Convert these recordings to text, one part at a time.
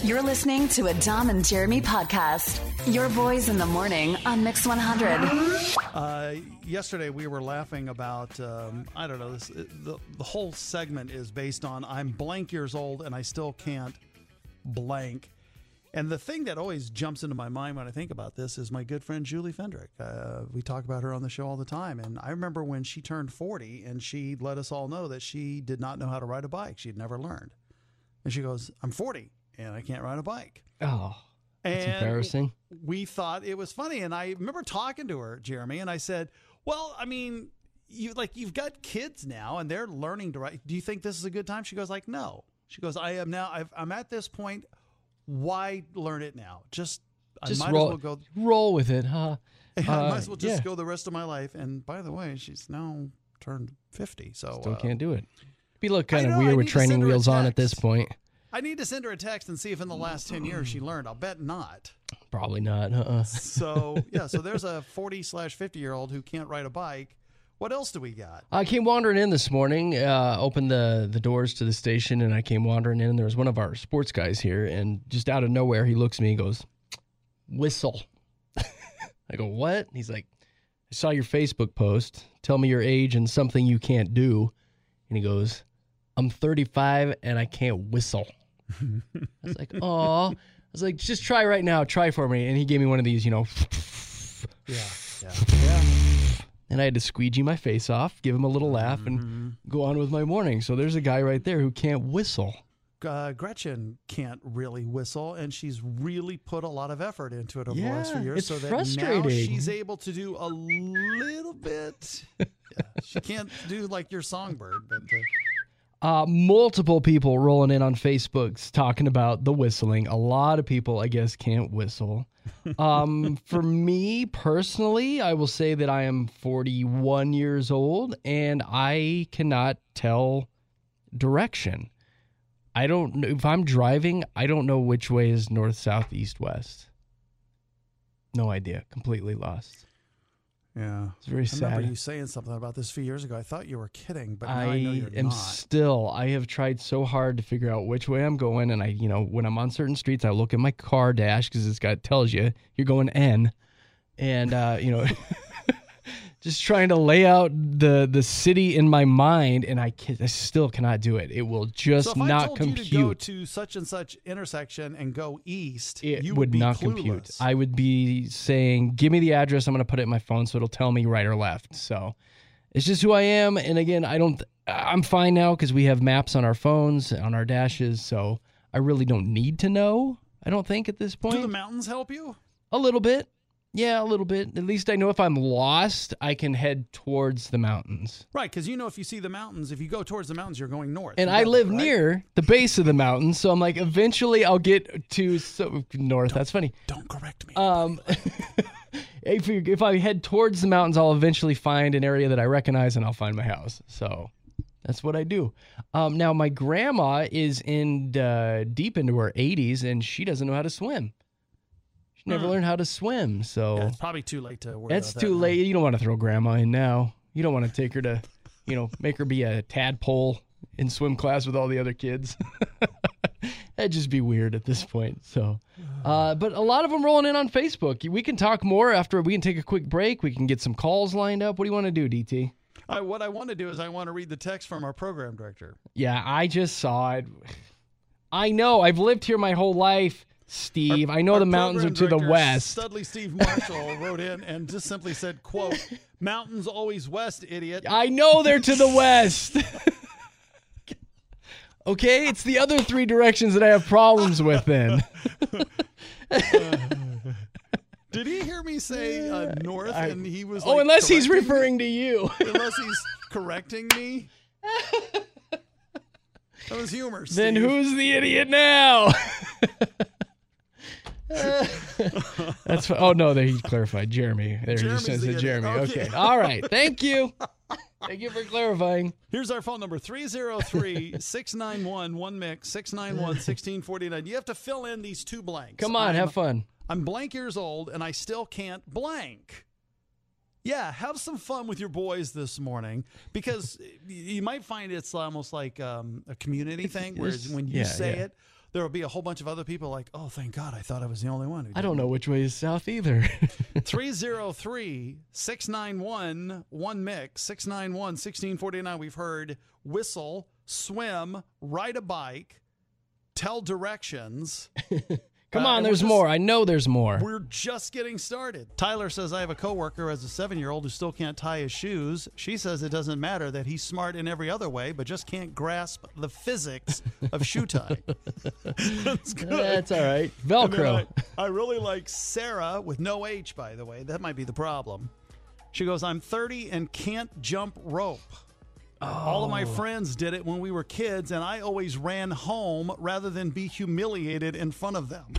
You're listening to a Dom and Jeremy podcast. Your boys in the morning on Mix 100. Yesterday we were laughing about, I don't know, the whole segment is based on I'm blank years old and I still can't blank. And the thing that always jumps into my mind when I think about this is my good friend Julie Fendrick. We talk about her on the show all the time. And I remember when she turned 40 and she let us all know that she did not know how to ride a bike. She'd never learned. And she goes, I'm 40 and I can't ride a bike. Oh, that's embarrassing. We thought it was funny. And I remember talking to her, Jeremy, and I said, well, I mean, you've got kids now and they're learning to ride. Do you think this is a good time? She goes like, no. She goes, I'm at this point. Why learn it now? I might roll, as well go roll with it, huh? I might as well just go the rest of my life. And by the way, she's now turned 50, so still can't do it. Be look kind of weird with training wheels on at this point. I need to send her a text and see if in the last 10 years she learned. I'll bet not. Probably not. So there's a 40/50-year-old who can't ride a bike. What else do we got? I came wandering in this morning, opened the doors to the station, and I came wandering in, and there was one of our sports guys here, and just out of nowhere, he looks at me and goes, whistle. I go, what? He's like, I saw your Facebook post. Tell me your age and something you can't do. And he goes, I'm 35, and I can't whistle. I was like, aw. I was like, just try right now. Try for me. And he gave me one of these, Yeah. And I had to squeegee my face off, give him a little laugh, and go on with my morning. So there's a guy right there who can't whistle. Gretchen can't really whistle, and she's really put a lot of effort into it over the last few years. It's so that frustrating. now she's able to do a little bit. She can't do like your songbird, but... multiple people rolling in on Facebook talking about the whistling. A lot of people, I guess, can't whistle. For me personally, I will say that I am 41 years old and I cannot tell direction. I don't know if I'm driving. I don't know which way is north, south, east, west. No idea. Completely lost. Yeah. It's very sad. I remember you saying something about this a few years ago. I thought you were kidding, but now I know you're not. I have tried so hard to figure out which way I'm going. And when I'm on certain streets, I look at my car dash because it tells you you're going N. And, just trying to lay out the city in my mind. And I still cannot do it. It will just not compute. So if I told you to go to such and such intersection and go east, you would not clueless. compute. I would be saying, give me the address. I'm going to put it in my phone so it'll tell me right or left. So it's just who I am. And again, I'm fine now because we have maps on our phones, on our dashes. So I really don't need to know, I don't think, at this point. Do the mountains help you? A little bit. Yeah, a little bit. At least I know if I'm lost, I can head towards the mountains. Right, because if you see the mountains, if you go towards the mountains, you're going north. And I live near the base of the mountains, so I'm like, eventually I'll get to north. That's funny. Don't correct me. If I head towards the mountains, I'll eventually find an area that I recognize, and I'll find my house. So that's what I do. Now, my grandma is deep into her 80s, and she doesn't know how to swim. Never learned how to swim, so it's probably too late to worry that's about too that late. You don't want to throw grandma in now. You don't want to take her to, make her be a tadpole in swim class with all the other kids. That'd just be weird at this point. So, but a lot of them rolling in on Facebook. We can talk more after we can take a quick break. We can get some calls lined up. What do you want to do, DT? What I want to do is I want to read the text from our program director. Yeah, I just saw it. I know. I've lived here my whole life. Steve, I know the mountains are to the west. Studley Steve Marshall wrote in and just simply said, quote, mountains always west, idiot. I know they're to the west. Okay, it's the other three directions that I have problems with then. Did he hear me say north and he was like, unless he's referring to you. Unless he's correcting me. That was humor, Steve. Then who's the idiot now? That's oh no, there he clarified Jeremy. There he just says it, Jeremy. Okay. All right. Thank you. Thank you for clarifying. Here's our phone number, 303-691-1MIX, 691-1649. You have to fill in these two blanks. Come on, have fun. I'm blank years old and I still can't blank. Yeah, have some fun with your boys this morning because you might find it's almost like a community thing where when you say it, there will be a whole bunch of other people like, oh, thank God, I thought I was the only one who did. I don't know which way is south either. 303-691-1MIX, 691-1649. We've heard whistle, swim, ride a bike, tell directions. Come on, and there's more. I know there's more. We're just getting started. Tyler says, I have a coworker who has a 7-year-old who still can't tie his shoes. She says it doesn't matter that he's smart in every other way, but just can't grasp the physics of shoe tying. That's good. That's all right. Velcro. I really like Sarah, with no H, by the way. That might be the problem. She goes, I'm 30 and can't jump rope. All of my friends did it when we were kids, and I always ran home rather than be humiliated in front of them.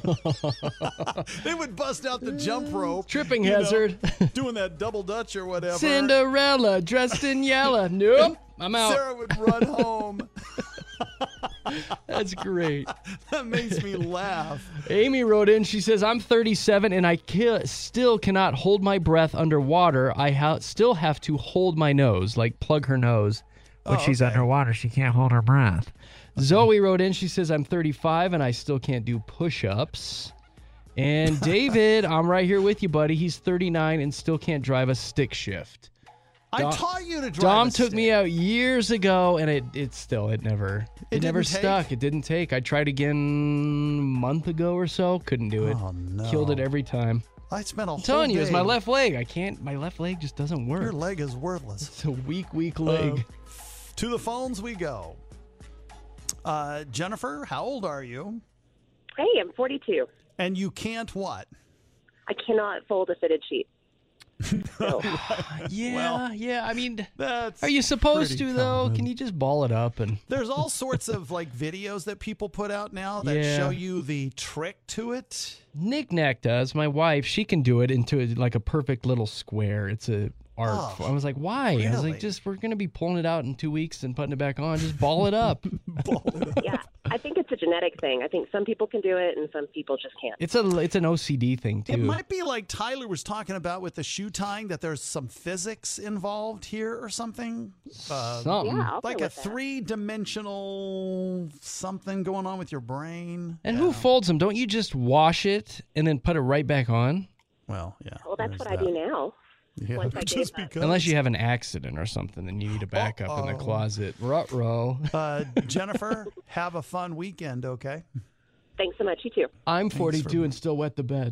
They would bust out the jump rope. Tripping hazard. Doing that double dutch or whatever. Cinderella dressed in yellow. Nope. I'm out. Sarah would run home. That's great. That makes me laugh. Amy wrote in. She says, I'm 37 and I still cannot hold my breath underwater. I still have to hold my nose, like plug her nose. When she's underwater, she can't hold her breath. Zoe wrote in. She says, I'm 35 and I still can't do push-ups. And David, I'm right here with you, buddy. He's 39 and still can't drive a stick shift. I taught you to drive Dom a took stick. me out years ago, and it never didn't stuck. take? It didn't take. I tried again a month ago or so. Couldn't do it. Oh, no. Killed it every time. I spent a whole I'm telling you, it's my day- left leg. I can't. My left leg just doesn't work. Your leg is worthless. It's a weak leg. To the phones we go. Jennifer, how old are you? Hey, I'm 42. And you can't what? I cannot fold a fitted sheet. So, Yeah. I mean, That's are you supposed pretty to though? common. Can you just ball it up and? There's all sorts of like videos that people put out now that Yeah. show you the trick to it. Nick Nack does. My wife, she can do it into like a perfect little square. It's a art. Oh, I was like, why? I was really? like, we're gonna be pulling it out in 2 weeks and putting it back on. Just ball it up. yeah, I think it's a genetic thing. I think some people can do it and some people just can't. It's an OCD thing too. It might be like Tyler was talking about with the shoe tying, that there's some physics involved here or something. Something. Yeah, I'll Like go a with that. 3-dimensional something going on with your brain. And who folds them? Don't you just wash it and then put it right back on? Well, yeah. Well, that's there's what I do now. Yeah, once I just gave up. because. Unless you have an accident or something, then you need a backup in the closet. Ruh-roh. Jennifer, have a fun weekend, okay? Thanks so much. You too. I'm 42 and still wet the bed.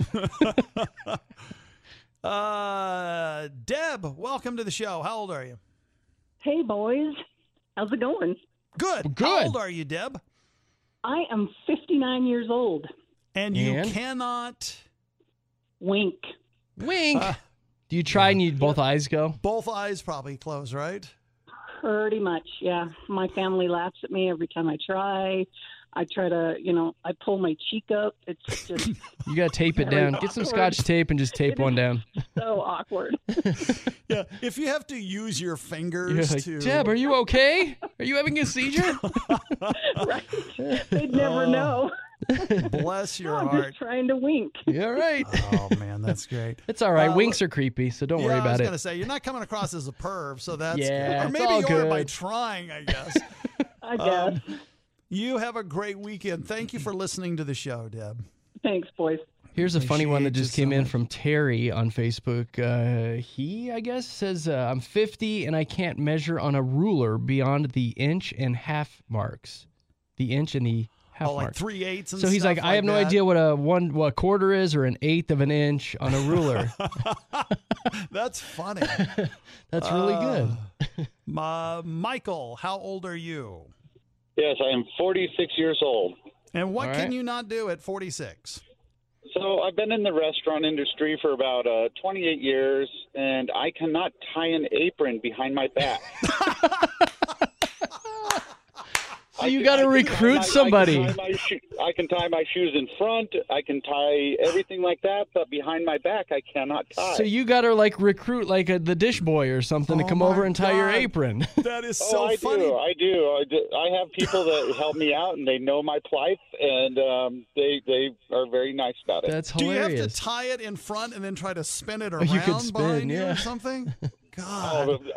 Deb, welcome to the show. How old are you? Hey, boys. How's it going? Good. Good. How old are you, Deb? I am 59 years old. And you And? cannot. Wink. Wink. Do you try and you both eyes go? Both eyes probably closed, right? Pretty much, yeah. My family laughs at me every time I try. I try to, I pull my cheek up. It's just You got to tape it down. Get some scotch tape and just tape one down. so awkward. Yeah. If you have to use your You're fingers like, to. Deb, are you okay? Are you having a seizure? Right? They'd never know. Bless your I'm heart. just trying to wink. Yeah, right. Oh, man, that's great. It's all right. Winks are creepy, so don't worry I was about going to it. say, you're not coming across as a perv, so that's Yeah, good. Or it's maybe all you are by good. trying, I guess. I guess. You have a great weekend. Thank you for listening to the show, Deb. Thanks, boys. Here's a funny one that Appreciate just you came so in much. from Terry on Facebook. He, I guess, says, I'm 50 and I can't measure on a ruler beyond the inch and half marks. The inch and the half Oh, like marks. 3/8 and So he's stuff like, I have no that. idea what a quarter is or an eighth of an inch on a ruler. That's funny. That's really good. Michael, how old are you? Yes, I am 46 years old. And what All can right. you not do at 46? So I've been in the restaurant industry for about 28 years, and I cannot tie an apron behind my back. So you got to recruit somebody. I can tie my shoes in front. I can tie everything like that, but behind my back, I cannot tie. So you got to like recruit like the dish boy or something to Oh come my over and tie your God. apron. That is so I funny. do. I do. I have people that help me out, and they know my plight, and they are very nice about it. That's Do you have hilarious. to tie it in front and then try to spin it around you could spin, behind you yeah. or something? God. Oh,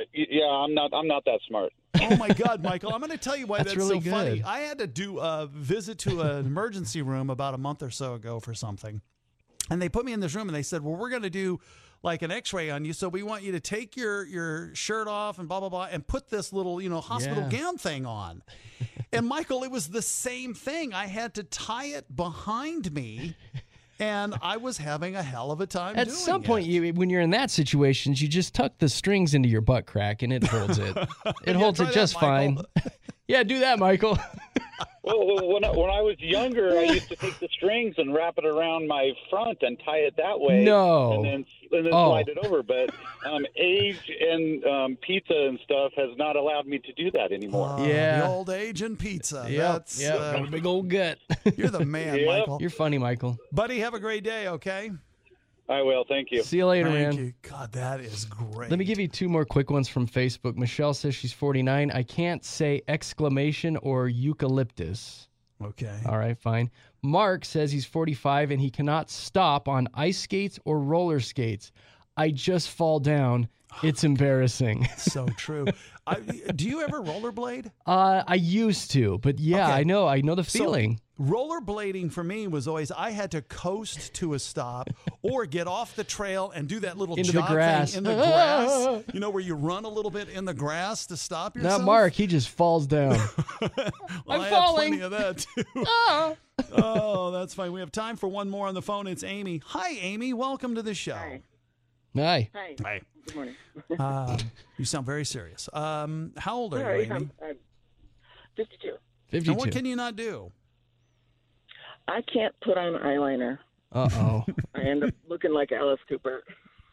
Yeah, I'm not that smart. Oh my God, Michael! I'm going to tell you why that's really so funny. good. I had to do a visit to an emergency room about a month or so ago for something, and they put me in this room and they said, "Well, we're going to do like an X-ray on you, so we want you to take your shirt off and blah blah blah, and put this little hospital gown thing on." And Michael, it was the same thing. I had to tie it behind me. And I was having a hell of a time doing it. At some point, when you're in that situation, you just tuck the strings into your butt crack, and it holds it. It holds it just fine. Yeah, do that, Michael. Well, when I was younger, I used to take the strings and wrap it around my front and tie it that way. No. And then slide it over. But age and pizza and stuff has not allowed me to do that anymore. The old age and pizza. Got a big old gut. You're the man, Michael. You're funny, Michael. Buddy, have a great day, okay? I will. Thank you. See you later, Thank man. you. God, that is great. Let me give you 2 more quick ones from Facebook. Michelle says she's 49. I can't say exclamation or eucalyptus. Okay. All right, fine. Mark says he's 45 and he cannot stop on ice skates or roller skates. I just fall down. It's embarrassing. So true. Do you ever rollerblade? I used to, but yeah, Okay. I know the feeling. So, rollerblading for me was always I had to coast to a stop or get off the trail and do that little Into the jog grass. thing in the grass. Where you run a little bit in the grass to stop yourself. Not Mark, he just falls down. Well, I'm I falling. had plenty of that too. Oh, that's fine. We have time for one more on the phone. It's Amy. Hi, Amy. Welcome to the show. Hi. Hi. Good morning. You sound very serious. How old are Sorry, you, Amy? I'm 52. 52. And what can you not do? I can't put on eyeliner. Uh-oh. I end up looking like Alice Cooper.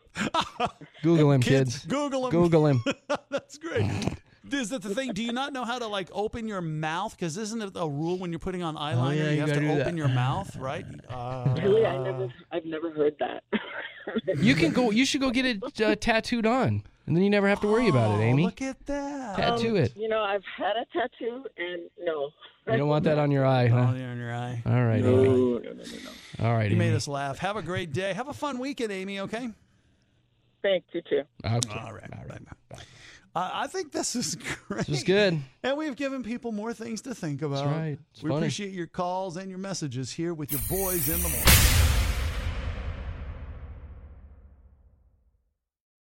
Google him, kids. Google him. Google him. That's great. Is that the thing? Do you not know how to open your mouth? Because isn't it a rule when you're putting on eyeliner, yeah, you have gotta to do open that. your mouth, right? Really, I've never heard that. You should go get it tattooed on, and then you never have to worry about it, Amy. Look at that. Tattoo it. I've had a tattoo, and no. You don't want that on your eye, huh? Oh, there in your eye. All right, No, Amy. no. All right, You Amy. made us laugh. Have a great day. Have a fun weekend, Amy, okay? Thanks, you too. Okay. All right. I think this is great. This is good. And we've given people more things to think about. That's right. It's We funny. appreciate your calls and your messages here with your boys in the morning.